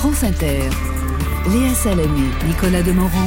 France Inter. Léa Salamé, Nicolas Demorand.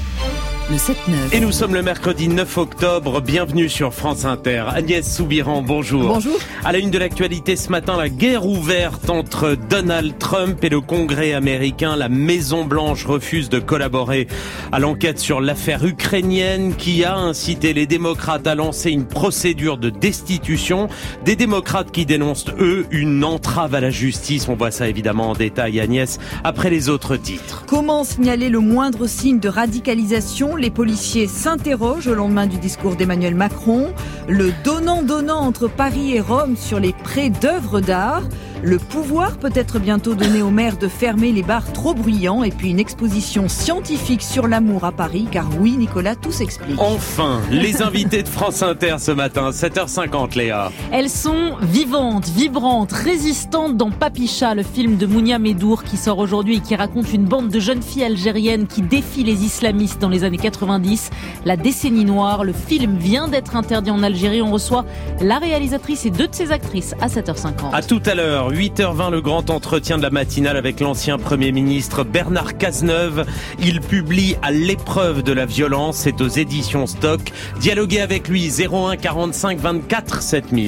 Le 7-9. Et nous sommes le mercredi 9 octobre. Bienvenue sur France Inter. Agnès Soubiran, bonjour. Bonjour. À la une de l'actualité ce matin, la guerre ouverte entre Donald Trump et le Congrès américain. La Maison-Blanche refuse de collaborer à l'enquête sur l'affaire ukrainienne qui a incité les démocrates à lancer une procédure de destitution. Des démocrates qui dénoncent, eux, une entrave à la justice. On voit ça évidemment en détail, Agnès, après les autres titres. Comment signaler le moindre signe de radicalisation ? Les policiers s'interrogent au lendemain du discours d'Emmanuel Macron. Le donnant-donnant entre Paris et Rome sur les prêts d'œuvres d'art. Le pouvoir peut être bientôt donné aux maires de fermer les bars trop bruyants. Et puis une exposition scientifique sur l'amour à Paris. Car oui, Nicolas, tout s'explique. Enfin, les invités de France Inter ce matin, 7h50, Léa. Elles sont vivantes, vibrantes, résistantes dans Papicha, le film de Mounia Medour qui sort aujourd'hui et qui raconte une bande de jeunes filles algériennes qui défient les islamistes dans les années 90. La décennie noire, le film vient d'être interdit en Algérie. On reçoit la réalisatrice et deux de ses actrices à 7h50. À tout à l'heure. 8h20, le grand entretien de la matinale avec l'ancien Premier ministre Bernard Cazeneuve. Il publie À l'épreuve de la violence, c'est aux éditions Stock. Dialoguez avec lui, 01 45 24 7000.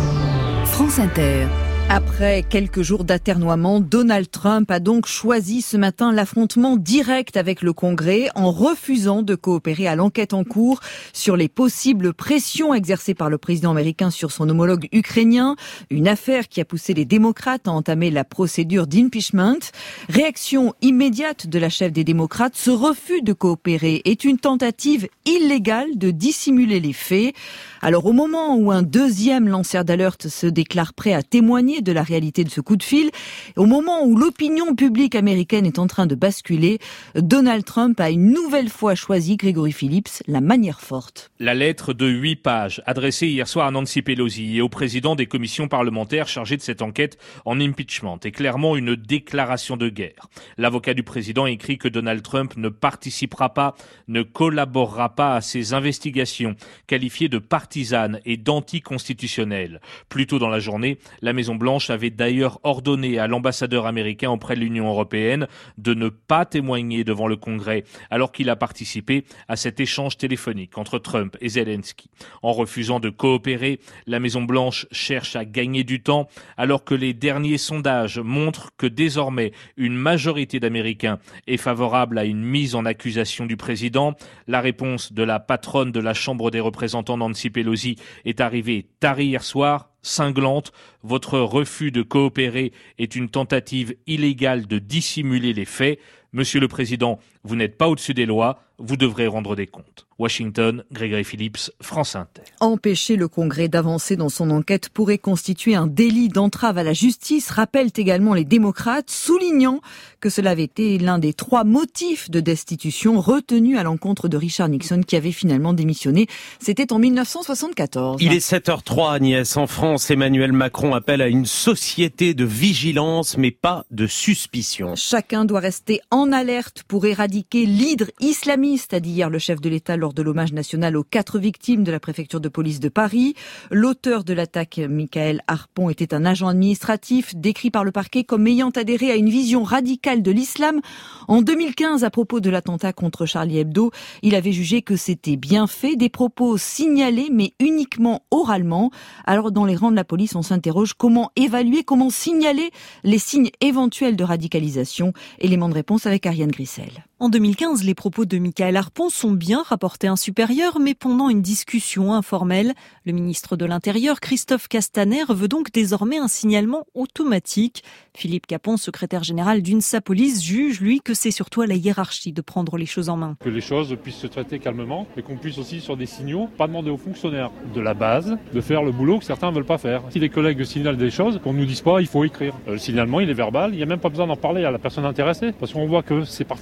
France Inter. Après quelques jours d'aternoiement, Donald Trump a donc choisi ce matin l'affrontement direct avec le Congrès en refusant de coopérer à l'enquête en cours sur les possibles pressions exercées par le président américain sur son homologue ukrainien. Une affaire qui a poussé les démocrates à entamer la procédure d'impeachment. Réaction immédiate de la chef des démocrates, ce refus de coopérer est une tentative illégale de dissimuler les faits. Alors au moment où un deuxième lanceur d'alerte se déclare prêt à témoigner de la réalité de ce coup de fil, au moment où l'opinion publique américaine est en train de basculer, Donald Trump a une nouvelle fois choisi, Grégory Phillips, la manière forte. La lettre de 8 pages, adressée hier soir à Nancy Pelosi et au président des commissions parlementaires chargées de cette enquête en impeachment, est clairement une déclaration de guerre. L'avocat du président écrit que Donald Trump ne participera pas, ne collaborera pas à ces investigations, qualifiées de partisanes et d'anticonstitutionnelles. Plus tôt dans la journée, la Maison-Blanche avait d'ailleurs ordonné à l'ambassadeur américain auprès de l'Union européenne de ne pas témoigner devant le Congrès alors qu'il a participé à cet échange téléphonique entre Trump et Zelensky. En refusant de coopérer, la Maison-Blanche cherche à gagner du temps alors que les derniers sondages montrent que désormais une majorité d'Américains est favorable à une mise en accusation du président. La réponse de la patronne de la Chambre des représentants, Nancy Pelosi, est arrivée tard hier soir. Cinglante, votre refus de coopérer est une tentative illégale de dissimuler les faits. Monsieur le Président, vous n'êtes pas au-dessus des lois, vous devrez rendre des comptes. Washington, Grégory Phillips, France Inter. Empêcher le Congrès d'avancer dans son enquête pourrait constituer un délit d'entrave à la justice, rappellent également les démocrates, soulignant que cela avait été l'un des 3 motifs de destitution retenus à l'encontre de Richard Nixon qui avait finalement démissionné. C'était en 1974. Il est 7h03, Agnès. En France, Emmanuel Macron appelle à une société de vigilance, mais pas de suspicion. Chacun doit rester en alerte pour éradiquer l'hydre islamiste, a dit hier le chef de l'État lors de l'hommage national aux 4 victimes de la préfecture de police de Paris. L'auteur de l'attaque, Michael Harpon, était un agent administratif décrit par le parquet comme ayant adhéré à une vision radicale de l'islam. En 2015, à propos de l'attentat contre Charlie Hebdo, il avait jugé que c'était bien fait, des propos signalés mais uniquement oralement. Alors dans les rangs de la police, on s'interroge comment évaluer, comment signaler les signes éventuels de radicalisation. Élément de réponse avec Ariane Grissel. En 2015, les propos de Michael Harpon sont bien rapportés à un supérieur, mais pendant une discussion informelle, le ministre de l'Intérieur, Christophe Castaner, veut donc désormais un signalement automatique. Philippe Capon, secrétaire général d'UNSA Police, juge, lui, que c'est surtout à la hiérarchie de prendre les choses en main. Que les choses puissent se traiter calmement, mais qu'on puisse aussi, sur des signaux, pas demander aux fonctionnaires de la base de faire le boulot que certains ne veulent pas faire. Si les collègues signalent des choses, qu'on ne nous dise pas, il faut écrire. Le signalement, il est verbal, il n'y a même pas besoin d'en parler à la personne intéressée, parce qu'on voit que c'est parfois un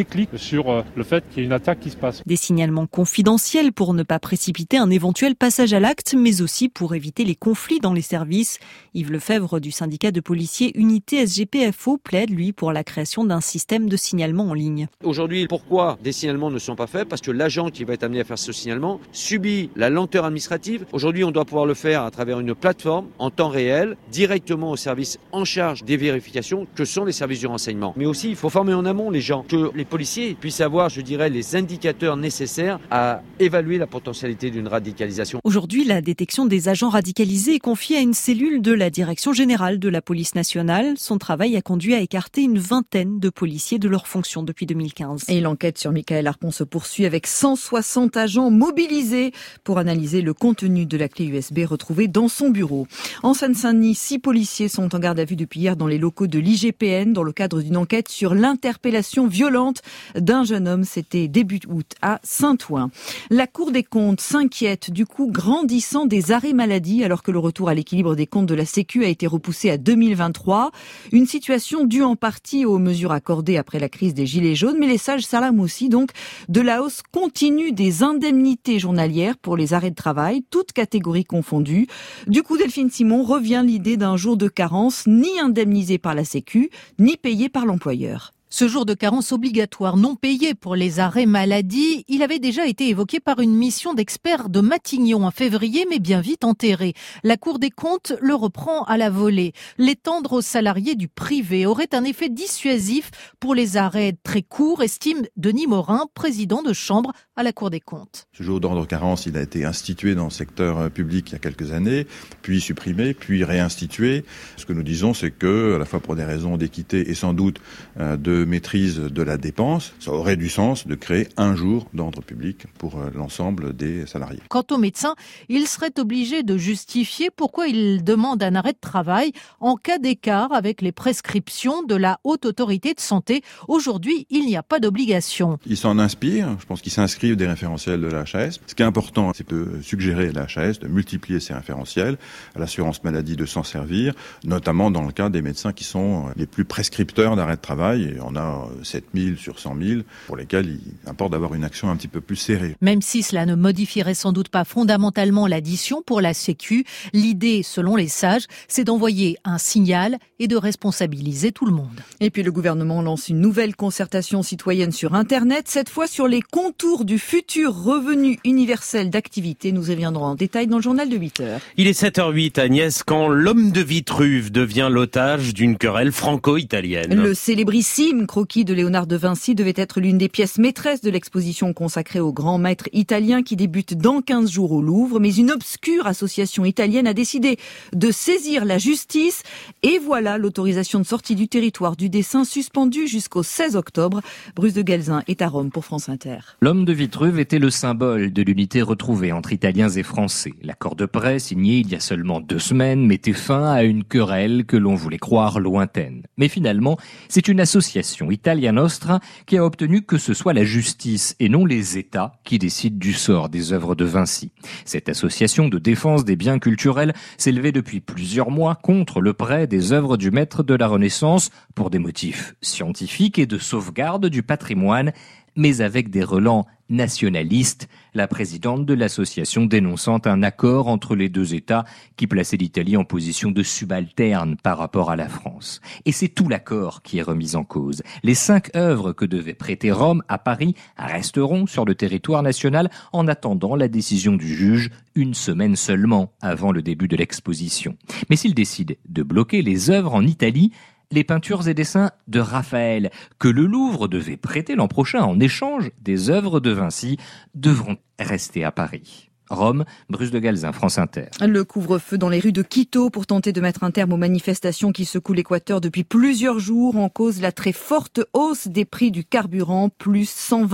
déclic sur le fait qu'il y ait une attaque qui se passe. Des signalements confidentiels pour ne pas précipiter un éventuel passage à l'acte, mais aussi pour éviter les conflits dans les services. Yves Lefebvre du syndicat de policiers Unité SGPFO plaide, lui, pour la création d'un système de signalement en ligne. Aujourd'hui, pourquoi des signalements ne sont pas faits ? Parce que l'agent qui va être amené à faire ce signalement subit la lenteur administrative. Aujourd'hui, on doit pouvoir le faire à travers une plateforme en temps réel, directement au service en charge des vérifications que sont les services du renseignement. Mais aussi, il faut former en amont les gens, que les policiers puissent avoir, les indicateurs nécessaires à évaluer la potentialité d'une radicalisation. Aujourd'hui, la détection des agents radicalisés est confiée à une cellule de la Direction générale de la police nationale. Son travail a conduit à écarter une vingtaine de policiers de leurs fonctions depuis 2015. Et l'enquête sur Michael Harpon se poursuit avec 160 agents mobilisés pour analyser le contenu de la clé USB retrouvée dans son bureau. En Seine-Saint-Denis, 6 policiers sont en garde à vue depuis hier dans les locaux de l'IGPN dans le cadre d'une enquête sur l'interpellation violente d'un jeune homme. C'était début août à Saint-Ouen. La Cour des comptes s'inquiète du coût grandissant des arrêts maladie alors que le retour à l'équilibre des comptes de la Sécu a été repoussé à 2023. Une situation due en partie aux mesures accordées après la crise des Gilets jaunes, mais les sages s'alarment aussi donc de la hausse continue des indemnités journalières pour les arrêts de travail, toutes catégories confondues. Du coup, Delphine Simon revient l'idée d'un jour de carence ni indemnisé par la Sécu, ni payé par l'employeur. Ce jour de carence obligatoire non payé pour les arrêts maladie, il avait déjà été évoqué par une mission d'experts de Matignon en février, mais bien vite enterré. La Cour des comptes le reprend à la volée. L'étendre aux salariés du privé aurait un effet dissuasif pour les arrêts très courts, estime Denis Morin, président de chambre à la Cour des comptes. Ce jour d'ordre de carence, il a été institué dans le secteur public il y a quelques années, puis supprimé, puis réinstitué. Ce que nous disons, c'est que, à la fois pour des raisons d'équité et sans doute de maîtrise de la dépense, ça aurait du sens de créer un jour d'ordre public pour l'ensemble des salariés. Quant aux médecins, ils seraient obligés de justifier pourquoi ils demandent un arrêt de travail en cas d'écart avec les prescriptions de la Haute Autorité de Santé. Aujourd'hui, il n'y a pas d'obligation. Ils s'en inspirent, je pense qu'ils s'inscrivent des référentiels de la HAS. Ce qui est important, c'est de suggérer à la HAS de multiplier ces référentiels, à l'assurance maladie de s'en servir, notamment dans le cas des médecins qui sont les plus prescripteurs d'arrêt de travail. Et on a 7000 sur 100 000 pour lesquels il importe d'avoir une action un petit peu plus serrée. Même si cela ne modifierait sans doute pas fondamentalement l'addition pour la Sécu, l'idée, selon les sages, c'est d'envoyer un signal et de responsabiliser tout le monde. Et puis le gouvernement lance une nouvelle concertation citoyenne sur Internet, cette fois sur les contours du futur revenu universel d'activité. Nous y reviendrons en détail dans le journal de 8h. Il est 7h08, Agnès, quand l'homme de Vitruve devient l'otage d'une querelle franco-italienne. Le célébrissime croquis de Léonard de Vinci devait être l'une des pièces maîtresses de l'exposition consacrée au grand maître italien qui débute dans 15 jours au Louvre. Mais une obscure association italienne a décidé de saisir la justice. Et voilà l'autorisation de sortie du territoire du dessin suspendue jusqu'au 16 octobre. Bruce de Galzin est à Rome pour France Inter. L'homme de Vitruve était le symbole de l'unité retrouvée entre Italiens et Français. L'accord de paix signé il y a seulement 2 semaines mettait fin à une querelle que l'on voulait croire lointaine. Mais finalement, c'est une association Italia Nostra qui a obtenu que ce soit la justice et non les États qui décident du sort des œuvres de Vinci. Cette association de défense des biens culturels s'élevait depuis plusieurs mois contre le prêt des œuvres du maître de la Renaissance pour des motifs scientifiques et de sauvegarde du patrimoine, mais avec des relents nationalistes, la présidente de l'association dénonçant un accord entre les 2 États qui plaçait l'Italie en position de subalterne par rapport à la France. Et c'est tout l'accord qui est remis en cause. Les 5 œuvres que devait prêter Rome à Paris resteront sur le territoire national en attendant la décision du juge 1 semaine seulement avant le début de l'exposition. Mais s'il décide de bloquer les œuvres en Italie, les peintures et dessins de Raphaël, que le Louvre devait prêter l'an prochain en échange des œuvres de Vinci, devront rester à Paris. Rome, Bruce de Galzin, France Inter. Le couvre-feu dans les rues de Quito pour tenter de mettre un terme aux manifestations qui secouent l'Équateur depuis plusieurs jours. En cause, la très forte hausse des prix du carburant, plus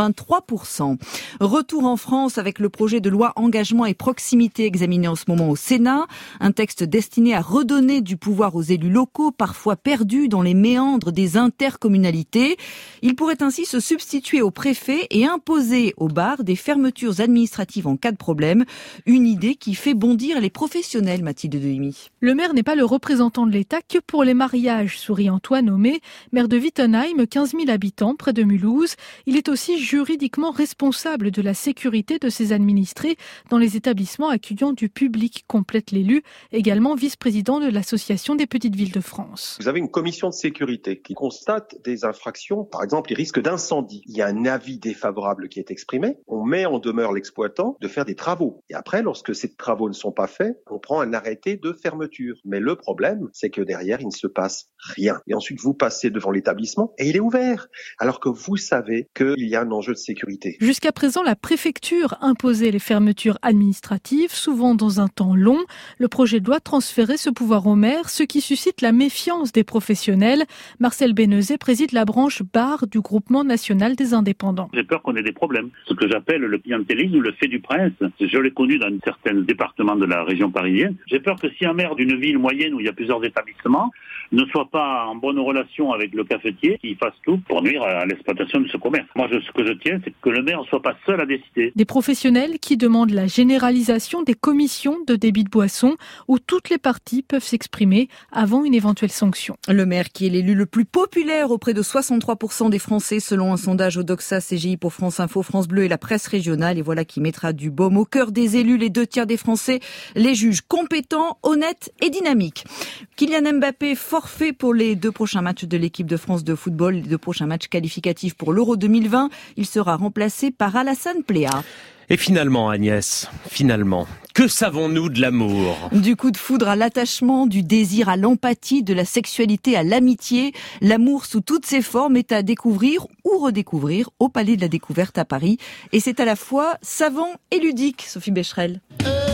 123%. Retour en France avec le projet de loi engagement et proximité examiné en ce moment au Sénat. Un texte destiné à redonner du pouvoir aux élus locaux, parfois perdus dans les méandres des intercommunalités. Il pourrait ainsi se substituer aux préfets et imposer aux bars des fermetures administratives en cas de problème. même. Une idée qui fait bondir les professionnels, Mathilde Dehimi. Le maire n'est pas le représentant de l'État que pour les mariages, sourit Antoine Homé, maire de Wittenheim, 15 000 habitants, près de Mulhouse. Il est aussi juridiquement responsable de la sécurité de ses administrés dans les établissements accueillant du public, complète l'élu, également vice-président de l'Association des petites villes de France. Vous avez une commission de sécurité qui constate des infractions, par exemple les risques d'incendie. Il y a un avis défavorable qui est exprimé. On met en demeure l'exploitant de faire des travaux. Et après, lorsque ces travaux ne sont pas faits, on prend un arrêté de fermeture. Mais le problème, c'est que derrière, il ne se passe rien. Et ensuite, vous passez devant l'établissement et il est ouvert. Alors que vous savez qu'il y a un enjeu de sécurité. Jusqu'à présent, la préfecture imposait les fermetures administratives, souvent dans un temps long. Le projet de loi transférait ce pouvoir au maire, ce qui suscite la méfiance des professionnels. Marcel Bénezet préside la branche bar du Groupement national des indépendants. J'ai peur qu'on ait des problèmes. Ce que j'appelle le clientélisme ou le fait du prince. Je l'ai connu dans certains départements de la région parisienne. J'ai peur que si un maire d'une ville moyenne où il y a plusieurs établissements ne soit pas en bonne relation avec le cafetier, qu'il fasse tout pour nuire à l'exploitation de ce commerce. Moi, ce que je tiens, c'est que le maire ne soit pas seul à décider. Des professionnels qui demandent la généralisation des commissions de débit de boissons où toutes les parties peuvent s'exprimer avant une éventuelle sanction. Le maire qui est l'élu le plus populaire auprès de 63% des Français selon un sondage Odoxa, CGI pour France Info, France Bleu et la presse régionale. Et voilà qui mettra du baume au cœur des élus. Les 2 tiers des Français les jugent compétents, honnêtes et dynamiques. Kylian Mbappé forfait pour les 2 prochains matchs de l'équipe de France de football, les 2 prochains matchs qualificatifs pour l'Euro 2020. Il sera remplacé par Alassane Pléa. Et finalement, Agnès, que savons-nous de l'amour ? Du coup de foudre à l'attachement, du désir à l'empathie, de la sexualité à l'amitié. L'amour sous toutes ses formes est à découvrir ou redécouvrir au Palais de la Découverte à Paris. Et c'est à la fois savant et ludique, Sophie Becherel.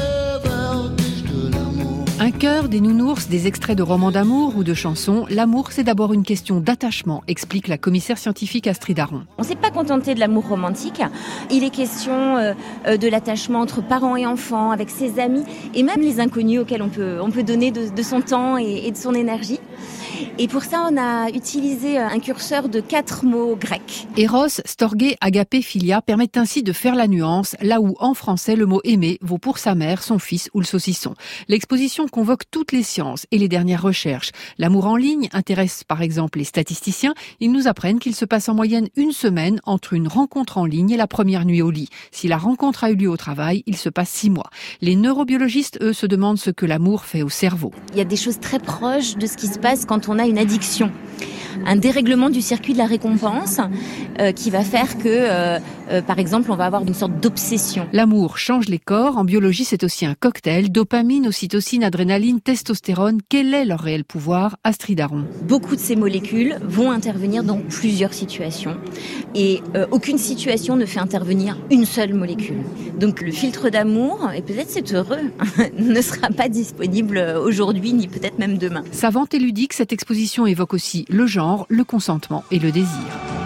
Un cœur, des nounours, des extraits de romans d'amour ou de chansons. L'amour, c'est d'abord une question d'attachement, explique la commissaire scientifique Astrid Aron. On ne s'est pas contenté de l'amour romantique. Il est question de l'attachement entre parents et enfants, avec ses amis, et même les inconnus auxquels on peut donner de son temps et de son énergie. Et pour ça, on a utilisé un curseur de 4 mots grecs. Eros, storge, agapé, philia permettent ainsi de faire la nuance, là où en français le mot aimer vaut pour sa mère, son fils ou le saucisson. L'exposition convoque toutes les sciences et les dernières recherches. L'amour en ligne intéresse par exemple les statisticiens. Ils nous apprennent qu'il se passe en moyenne 1 semaine entre une rencontre en ligne et la première nuit au lit. Si la rencontre a eu lieu au travail, il se passe 6 mois. Les neurobiologistes, eux, se demandent ce que l'amour fait au cerveau. Il y a des choses très proches de ce qui se passe quand on a une addiction. Un dérèglement du circuit de la récompense qui va faire que, par exemple, on va avoir une sorte d'obsession. L'amour change les corps. En biologie, c'est aussi un cocktail. Dopamine, ocytocine, adrénaline, testostérone. Quel est leur réel pouvoir ? Astrid Aron. Beaucoup de ces molécules vont intervenir dans plusieurs situations. Et aucune situation ne fait intervenir une seule molécule. Donc le filtre d'amour, et peut-être c'est heureux, ne sera pas disponible aujourd'hui, ni peut-être même demain. Savante et ludique, cette exposition évoque aussi le genre, le consentement et le désir.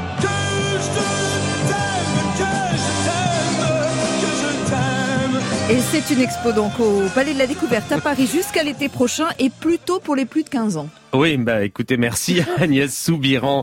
Et c'est une expo donc au Palais de la Découverte à Paris jusqu'à l'été prochain et plutôt pour les plus de 15 ans. Oui, écoutez, merci Agnès Soubiran.